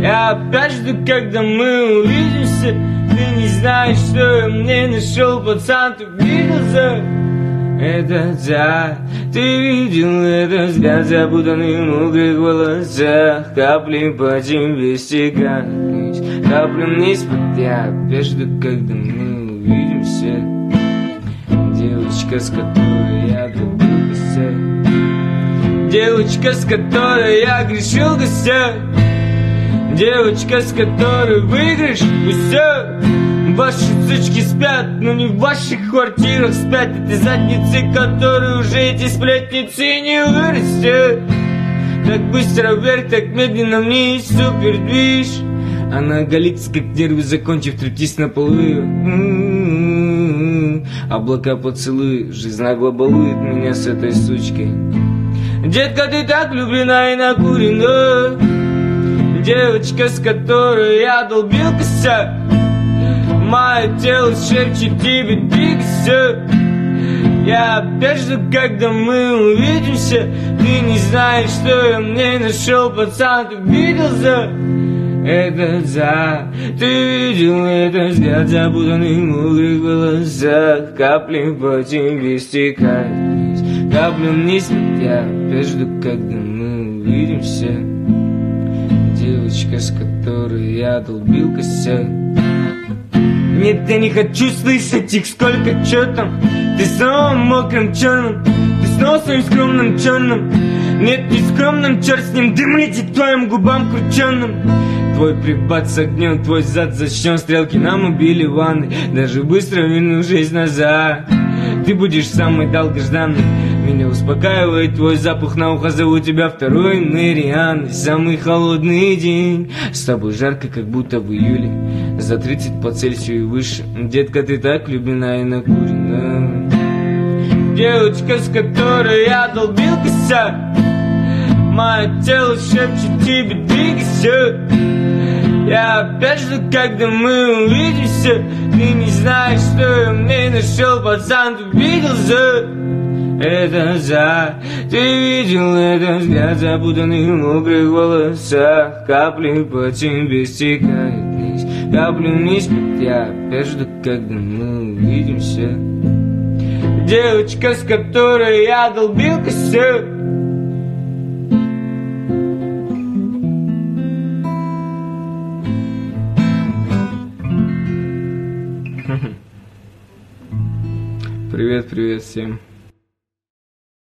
Я опять жду, когда мы увидимся. Ты не знаешь, что я мне нашел, пацан, ты виделся? Это да, ты видел этот взгляд, запутанный в мокрых волосах. Капли по тебе стекают, каплю вниз под я. Опять жду, когда мы увидимся. Девочка, с которой я добыл косяк. Девочка, с которой я грешил косяк. Девочка, с которой выиграешь пусяк. Ваши сучки спят, но не в ваших квартирах спят. Эти задницы, которые уже эти сплетницы не вырастет. Так быстро вверх, так медленно вниз, супер движ. Она голится, как нервы, закончив трястись на полу. Облака поцелуй, жизнь нагло балует меня с этой сучкой. Детка, ты так влюблена и накурена. Девочка, с которой я долбил косяк. Мое тело шепчет тебе двигайся. Я опять жду, когда мы увидимся. Ты не знаешь, что я мне нашел, пацан, ты виделся? Это да, ты видел этот взгляд, запутанный в мокрых волосах. Капли по тебе стекают вниз, капли вниз. Я опять жду, когда мы увидимся. Девочка, с которой я долбил косяк. Нет, я не хочу слышать их, сколько чё там. Ты снова в мокром черном, ты снова своим скромным черным. Нет, не скромным, черт с ним, дым летит твоим губам крученным. Твой прибат с огнем, твой зад защищен, стрелки нам убили ванны. Даже быстро вернувшись назад, ты будешь самый долгожданный. Меня успокаивает твой запах на ухо, зову тебя второй Мэриан. Самый холодный день, с тобой жарко, как будто в июле. За 30 по Цельсию и выше. Детка, ты так влюблена и накурена. Девочка, с которой я долбил косяк. Мое тело шепчет тебе двигайся. Я опять жду, когда мы увидимся. Ты не знаешь, что я мне нашел, пацан, ты виделся? Это да, ты видел этот взгляд, запутанный в мокрых волосах. Капли по тебе стекают вниз, капли вниз. Я опять жду, когда мы увидимся. Девочка, с которой я долбил косяк. Привет, привет всем.